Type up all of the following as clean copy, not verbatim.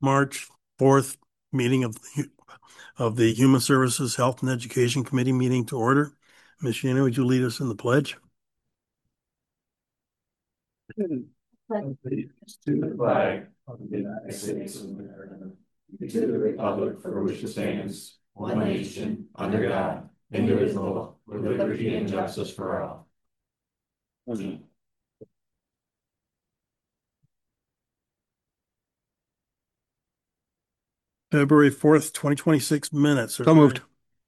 March 4th meeting of the Human Services, Health and Education Committee meeting to order. Ms. Shannon, would you lead us in the pledge? Allegiance to the flag of the United States of America, and to the republic for which it stands, one nation, under God, indivisible, with liberty and justice for all. February 4th, 2026 minutes. So moved.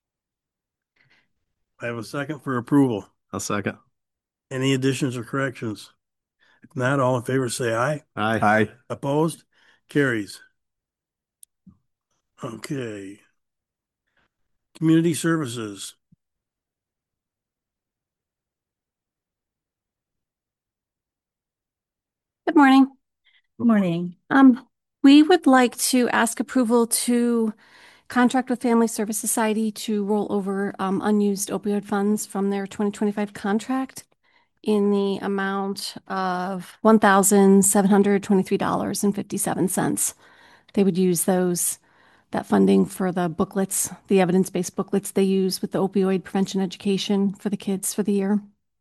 I have a second for approval. I'll second. Any additions or corrections? If not, all in favor say aye. Aye. Opposed? Carries. Okay. Community Services. Good morning. Good morning. We would like to ask approval to contract with Family Service Society to roll over unused opioid funds from their 2025 contract in the amount of $1,723.57. They would use that funding for the booklets, the evidence-based booklets they use with the opioid prevention education for the kids for the year.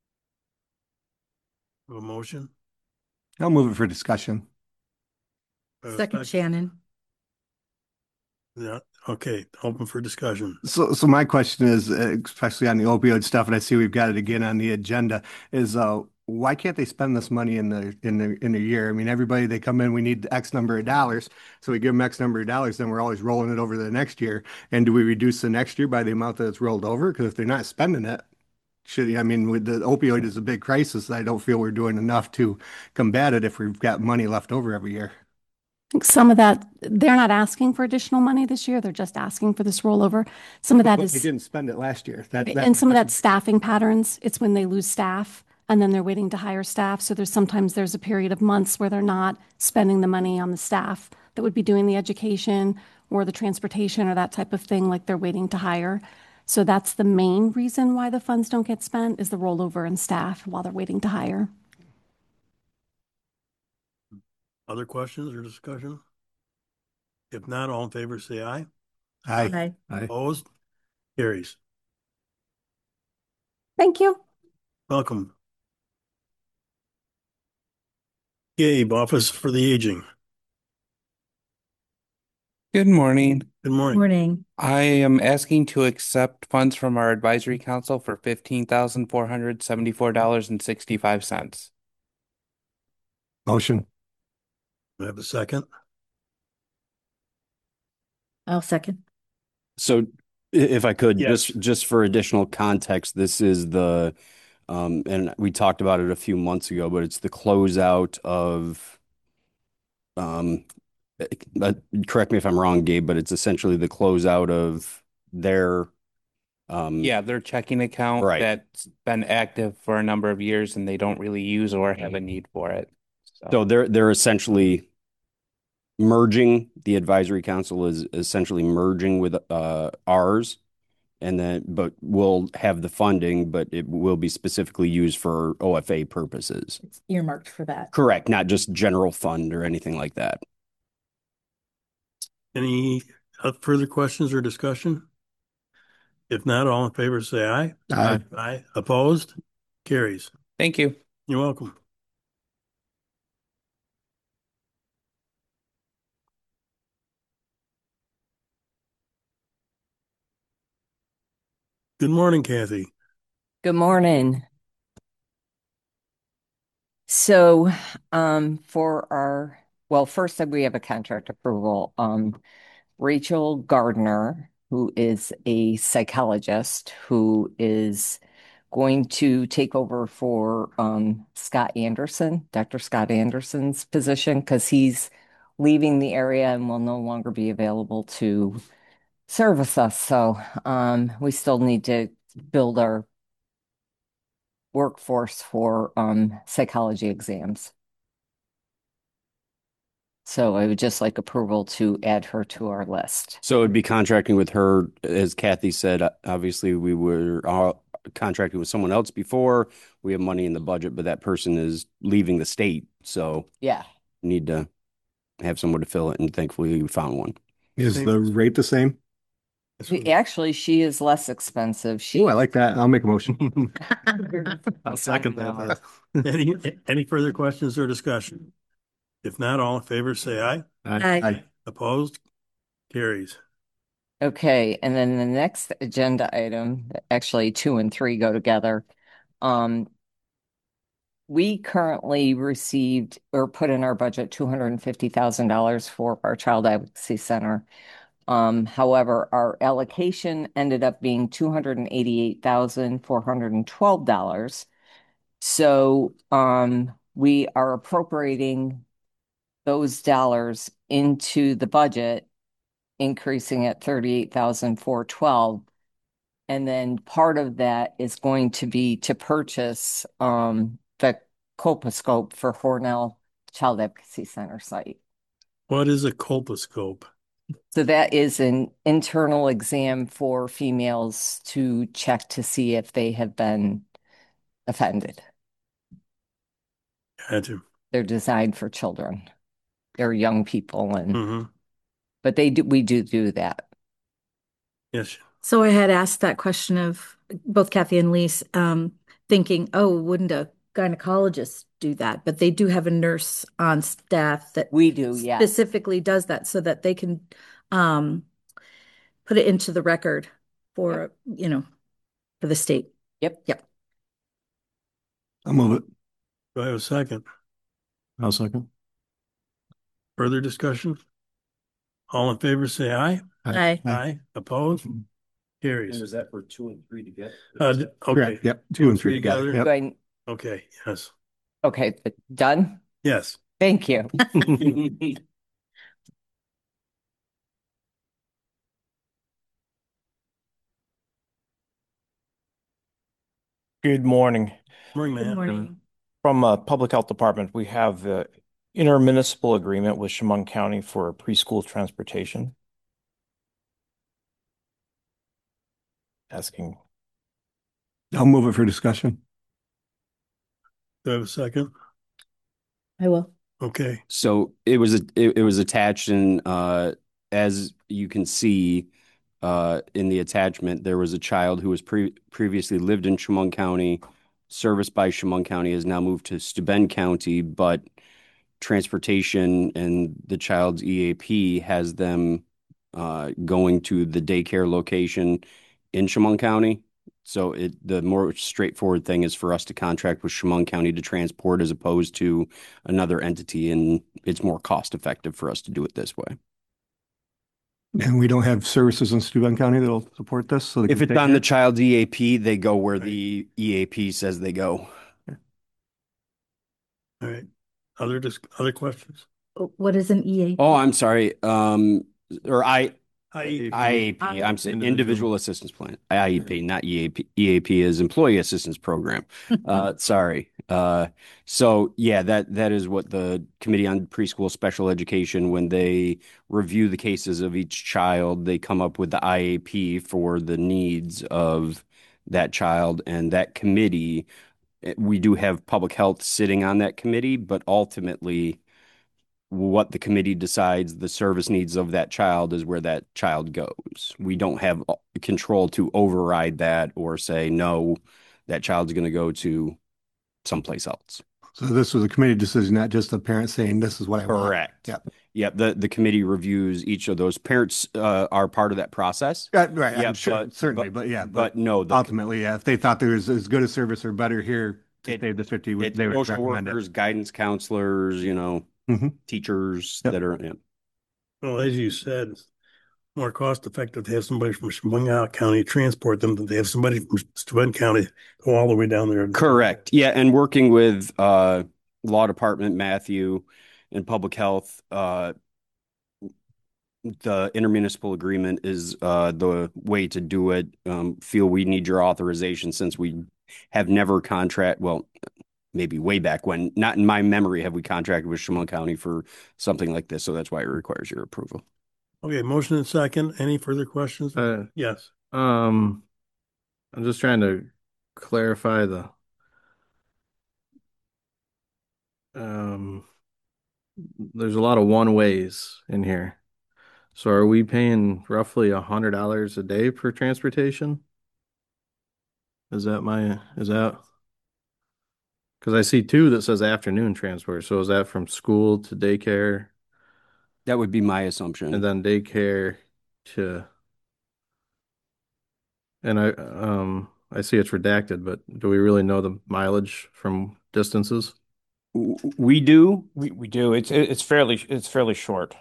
A motion? I'll move it for discussion. Second, Shannon. Yeah. Okay. Open for discussion. So my question is, especially on the opioid stuff, and I see we've got it again on the agenda, is why can't they spend this money in the year? I mean, everybody, they come in, we need X number of dollars, so we give them X number of dollars, then we're always rolling it over to the next year. And do we reduce the next year by the amount that it's rolled over? Because if they're not spending it, with the opioid is a big crisis. I don't feel we're doing enough to combat it if we've got money left over every year. I think some of that, they're not asking for additional money this year. They're just asking for this rollover. Some of that But is, they didn't spend it last year. and some of that staffing patterns. It's when they lose staff and then they're waiting to hire staff. So sometimes there's a period of months where they're not spending the money on the staff that would be doing the education or the transportation or that type of thing, like they're waiting to hire. So that's the main reason why the funds don't get spent, is the rollover in staff while they're waiting to hire. Other questions or discussion? If not, all in favor say aye. Aye. Opposed? Carries. Thank you. Welcome. Gabe, Office for the Aging. Good morning. Good morning. Morning. I am asking to accept funds from our advisory council for $15,474.65. Motion. I have a second. I'll second. So if I could, Yes. just for additional context, this is the and we talked about it a few months ago, but it's the closeout of correct me if I'm wrong, Gabe, but it's essentially the closeout of their Their checking account Right. that's been active for a number of years and they don't really use or have a need for it. So they're essentially merging. The advisory council is essentially merging with ours, and then but we'll have the funding, but it will be specifically used for OFA purposes. It's earmarked for that. Correct, not just general fund or anything like that. Any further questions or discussion? If not, all in favor say aye. Aye. Opposed? Carries. Thank you. You're welcome. Good morning, Kathy. Good morning. So, first we have a contract approval. Rachel Gardner, who is a psychologist who is going to take over for Scott Anderson, Dr. Scott Anderson's position, because he's leaving the area and will no longer be available to service us. So we still need to build our workforce for psychology exams. So I would just like approval to add her to our list. So it'd be contracting with her, as Kathy said. Obviously, we were contracting with someone else before. We have money in the budget, but that person is leaving the state, so Yeah. need to have someone to fill it, and thankfully we found one. Is the rate the same? Actually, she is less expensive. Oh, I like that. I'll make a motion. I'll second that. Any further questions or discussion? If not, all in favor, say aye. Aye. Opposed? Carries. Okay, and then the next agenda item, actually 2 and 3 go together. We currently received or put in our budget $250,000 for our Child Advocacy Center. However, our allocation ended up being $288,412. So we are appropriating those dollars into the budget, increasing at 38,412. And then part of that is going to be to purchase the colposcope for Hornell Child Advocacy Center site. What is a colposcope? So that is an internal exam for females to check to see if they have been offended. Gotcha. They're designed for children. They're young people and Mm-hmm. but we do that. Yes. So I had asked that question of both Kathy and Lise, thinking, oh, wouldn't a gynecologist do that? But they do have a nurse on staff that We do, yeah. specifically does that so that they can put it into the record for, for the state. Yep. Yep. I'll move it. Do I have a second? I'll second. Further discussion? All in favor, say aye. Aye. Aye. Opposed? Carries. is that for 2 and 3 together? Okay. Correct. Yep. 2 and 3 together. together? Yep. Do I- Okay. Yes. Okay, done? Yes. Thank you. Good morning. Morning, Good man. morning. From Public Health Department, we have the intermunicipal agreement with Chemung County for preschool transportation. Asking, I'll move it for discussion. Do I have a second? I will. Okay. So it was attached, and as you can see in the attachment, there was a child who was previously lived in Chemung County, serviced by Chemung County, has now moved to Steuben County, but transportation and the child's EAP has them going to the daycare location in Chemung County. So the more straightforward thing is for us to contract with Chemung County to transport as opposed to another entity, and it's more cost effective for us to do it this way. And we don't have services in Steuben County that'll support this. So If it's on the child's EAP, they go where the EAP says they go. All right. Other questions? What is an EA? Oh, I'm sorry. Or IEP. IAP. I'm saying individual assistance plan. IEP, not EAP. EAP is employee assistance program. Sorry. So yeah, that is what the Committee on Preschool Special Education, when they review the cases of each child, they come up with the IAP for the needs of that child, and that committee. We do have public health sitting on that committee, but ultimately what the committee decides the service needs of that child is where that child goes. We don't have control to override that or say, no, that child's going to go to someplace else. So this was a committee decision, not just the parent saying, this is what I want. Correct. Yep. Yep. The committee reviews each of those. Parents are part of that process. Right. Yeah, I'm sure, certainly. But yeah, But no, ultimately, yeah, if they thought there was as good a service or better here to It- save the 50, it's they would social recommend workers, guidance counselors, Mhm. teachers Yep. that are, yeah. Well, as you said, it's more cost effective to have somebody from Chemung County transport them than to have somebody from Steuben County go all the way down there. Correct. Yeah, and working with law department, Matthew, and public health, the intermunicipal agreement is the way to do it. Feel we need your authorization since we have never well, maybe way back when, not in my memory have we contracted with Chemung County for something like this. So that's why it requires your approval. Okay, motion and second. Any further questions? Yes. I'm just trying to clarify the there's a lot of one ways in here. So are we paying roughly $100 a day for transportation? Is that? Because I see two that says afternoon transport. So is that from school to daycare That would be my assumption. and then daycare to, and I see it's redacted, but do we really know the mileage from distances? We do. We do. It's fairly short.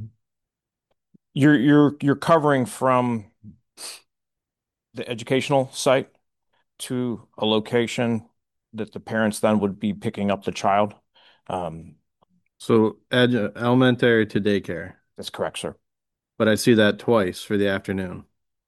You're covering from the educational site to a location that the parents then would be picking up the child. Um, So elementary to daycare, That's correct, sir. but I see that twice for the afternoon.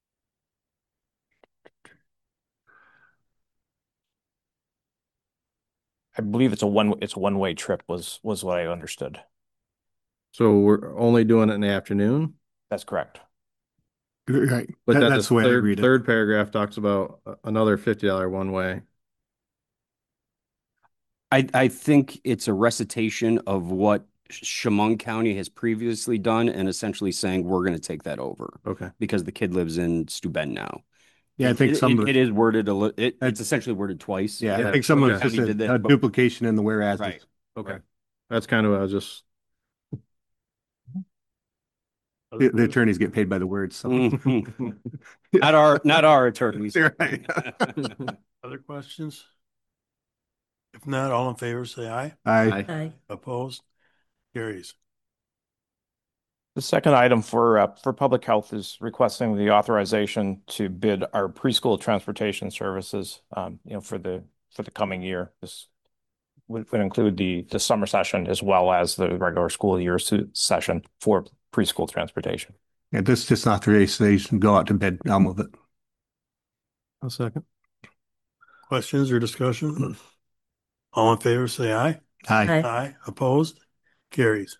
I believe it's a one-way trip was what I understood. So we're only doing it in the afternoon, That's correct. Right. but then That's the the way I read it. third paragraph talks about another $50 one way. I think it's a recitation of what Chemung County has previously done and essentially saying we're going to take that over Okay. because the kid lives in Steuben now. Yeah, I think it is worded it's essentially worded twice. Yeah, Yeah, I think some of okay. it's just County did that, a but- duplication in the whereas. Right. Okay. That's kind of what I was just, The attorneys get paid by the words. So. Mhm. Not our attorneys. Right. Other questions? If not, all in favor, say aye. Aye. Aye. Opposed? Carries. The second item for public health is requesting the authorization to bid our preschool transportation services, for the coming year. This would include the summer session as well as the regular school year session for preschool transportation. Yeah, this just authorization go out to bid. I'll move it. a second. Questions or discussion? All in favor, say aye. Aye. Aye. Opposed? Carries.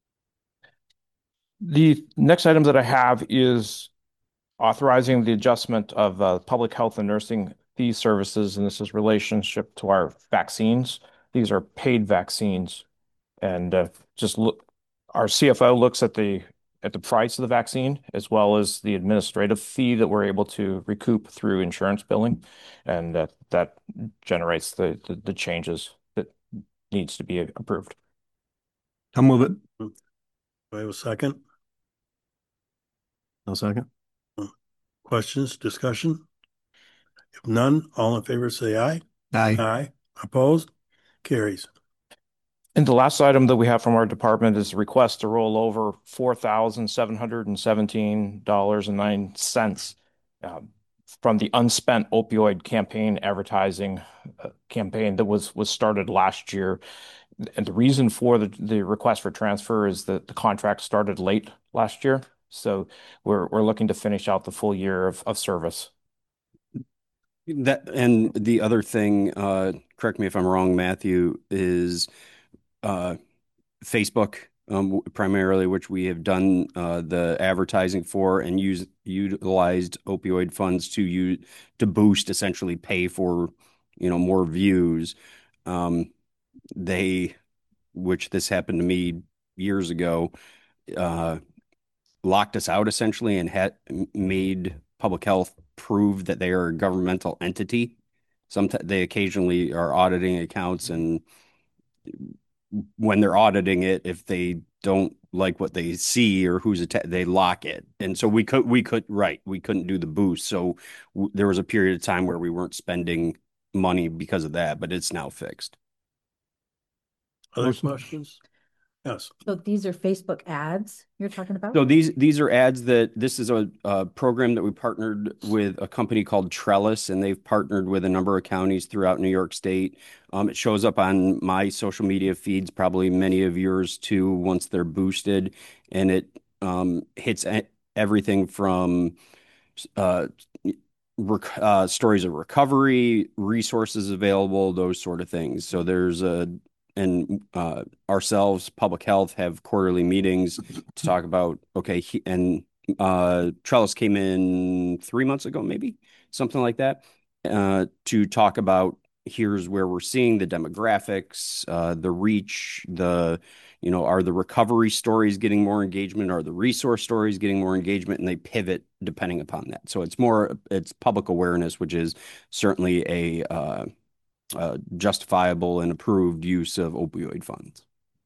The next item that I have is authorizing the adjustment of public health and nursing fee services, and this is relationship to our vaccines. These are paid vaccines, and our CFO looks at the price of the vaccine as well as the administrative fee that we're able to recoup through insurance billing, and that generates the changes that needs to be approved. I'll move it. Do I have a second? A second. Questions, discussion? If none, all in favor, say aye. Aye. Aye. Opposed? Carries. And the last item that we have from our department is a request to roll over $4,717.09 from the unspent opioid campaign advertising campaign that was started last year. And the reason for the request for transfer is that the contract started late last year. So we're looking to finish out the full year of service. That and the other thing, correct me if I'm wrong, Matthew, is Facebook, primarily, which we have done the advertising for and utilized opioid funds to boost, essentially pay for, more views. Which this happened to me years ago, locked us out essentially and had made public health prove that they are a governmental entity. Sometimes they occasionally are auditing accounts, and when they're auditing it, if they don't like what they see or they lock it. And so we couldn't do the boost. So there was a period of time where we weren't spending money because of that, but it's now fixed. Other questions? Yes. So these are Facebook ads you're talking about? So these are ads this is a program that we partnered with a company called Trellis, and they've partnered with a number of counties throughout New York State. It shows up on my social media feeds, probably many of yours too, once they're boosted, and it hits everything from stories of recovery, resources available, those sort of things. So ourselves, public health, have quarterly meetings to talk about, Trellis came in 3 months ago, maybe something like that, to talk about here's where we're seeing the demographics, the reach, are the recovery stories getting more engagement? Are the resource stories getting more engagement? And they pivot depending upon that. So it's public awareness, which is certainly a justifiable and approved use of opioid funds.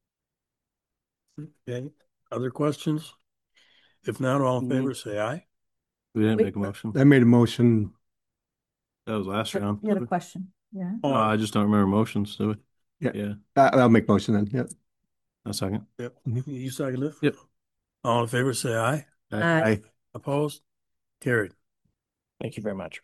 Okay, other questions? If not, all in favor, say aye. We didn't Wait, make a motion. I made a motion. That was last round. You had a question, yeah? I just don't remember motions, do we? Yeah. Yeah. I'll make motion then. Yep. A second. Yep, you second it? Yep. All in favor, say aye. Aye. Opposed? Carried. Thank you very much.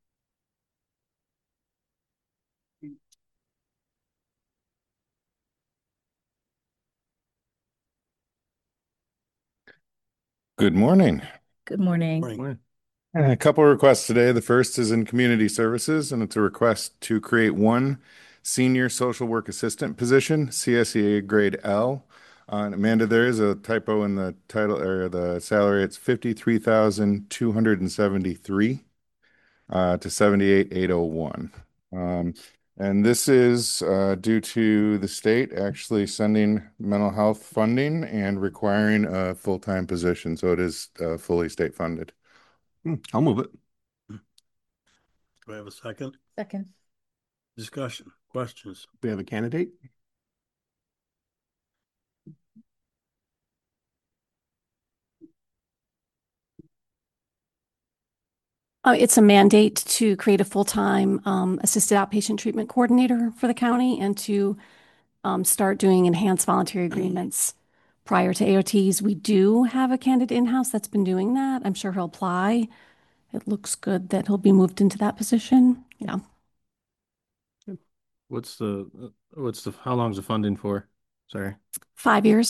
Good morning. Good morning. Morning. A couple of requests today. The first is in community services, and it's a request to create one senior social work assistant position, CSEA grade L. And Amanda, there is a typo in the title area, the salary. It's 53,273 to 78,801. And this is due to the state actually sending mental health funding and requiring a full-time position. So it is fully state funded. I'll move it. Do I have a second? Second. Discussion, questions? We have a candidate. It's a mandate to create a full-time assisted outpatient treatment coordinator for the county and to start doing enhanced voluntary agreements prior to AOTs. We do have a candidate in-house that's been doing that. I'm sure he'll apply. It looks good that he'll be moved into that position. Yeah. How long's the funding for? Sorry. 5 years.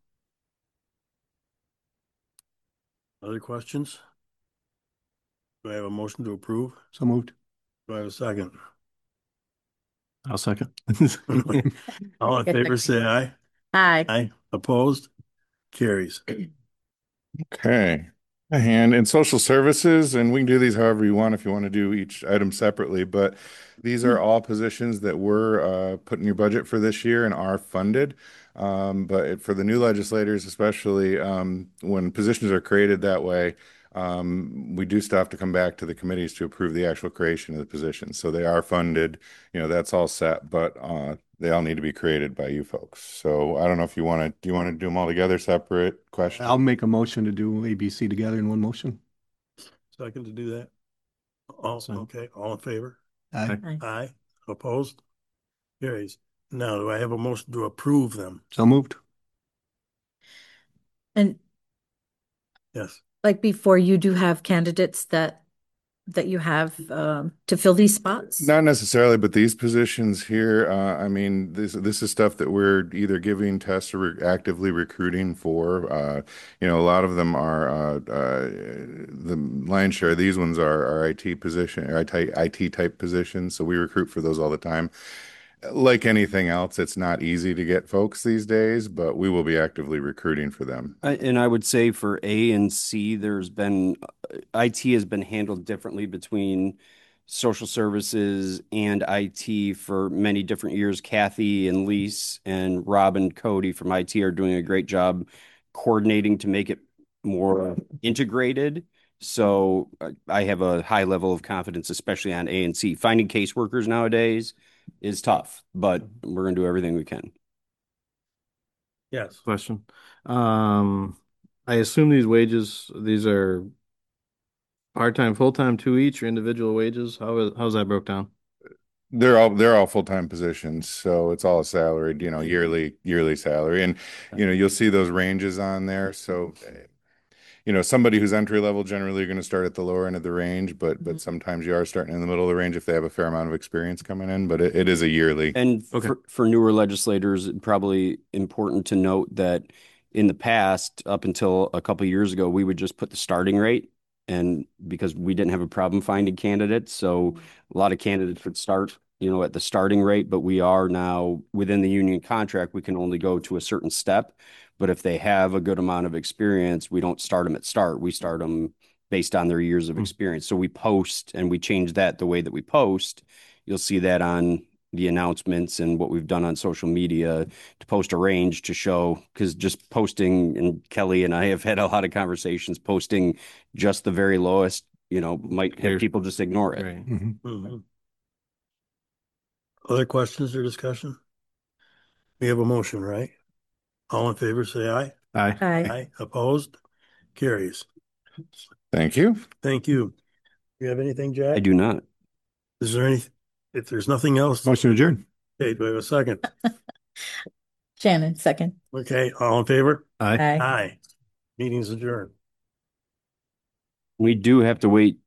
Other questions? Do I have a motion to approve? So moved. Do I have a second? I'll second. All in favor, say aye. Aye. Aye. Opposed? Carries. Okay. And in social services, and we can do these however you want if you want to do each item separately, but these are all positions that were put in your budget for this year and are funded. But for the new legislators, especially when positions are created that way, we do still have to come back to the committees to approve the actual creation of the positions. So they are funded, that's all set, but they all need to be created by you folks. So I don't know if do you want to do them all together, separate questions? I'll make a motion to do ABC together in one motion. Second to do that? Okay, all in favor? Aye. Aye. Aye. Opposed? Carries. Now, do I have a motion to approve them? So moved. And Yes. like before, you do have candidates that you have to fill these spots? Not necessarily, but these positions here, I mean, this is stuff that we're either giving tests or actively recruiting for. A lot of them are the lion's share of these ones are IT position, or IT type positions. So we recruit for those all the time. Like anything else, it's not easy to get folks these days, but we will be actively recruiting for them. And I would say for A and C, IT has been handled differently between social services and IT for many different years. Kathy and Lise and Rob and Cody from IT are doing a great job coordinating to make it more integrated. So I have a high level of confidence, especially on A and C. Finding caseworkers nowadays is tough, but we're going to do everything we can. Yes. Question. I assume these are part-time, full-time to each, or individual wages? How's that broke down? They're all full-time positions, so it's all salaried, yearly salary. And you'll see those ranges on there. So somebody who's entry level generally going to start at the lower end of the range, but sometimes you are starting in the middle of the range if they have a fair amount of experience coming in, but it is a yearly. And for newer legislators, probably important to note that in the past, up until a couple of years ago, we would just put the starting rate, and because we didn't have a problem finding candidates, so a lot of candidates would start at the starting rate, but we are now within the union contract, we can only go to a certain step. But if they have a good amount of experience, we don't start them at start. We start them based on their years of experience. So we post, and we change that the way that we post. You'll see that on the announcements and what we've done on social media to post a range to show, because just posting, and Kelly and I have had a lot of conversations, posting just the very lowest, might have people just ignore it. Right. Mhm. Other questions or discussion? We have a motion, right? All in favor, say aye. Aye. Aye. Opposed? Carries. Thank you. Thank you. You have anything, Jack? I do not. Is there any, if there's nothing else, Motion adjourned. okay, do I have a second? Shannon, second. Okay, all in favor? Aye. Aye. Meeting's adjourned. We do have to wait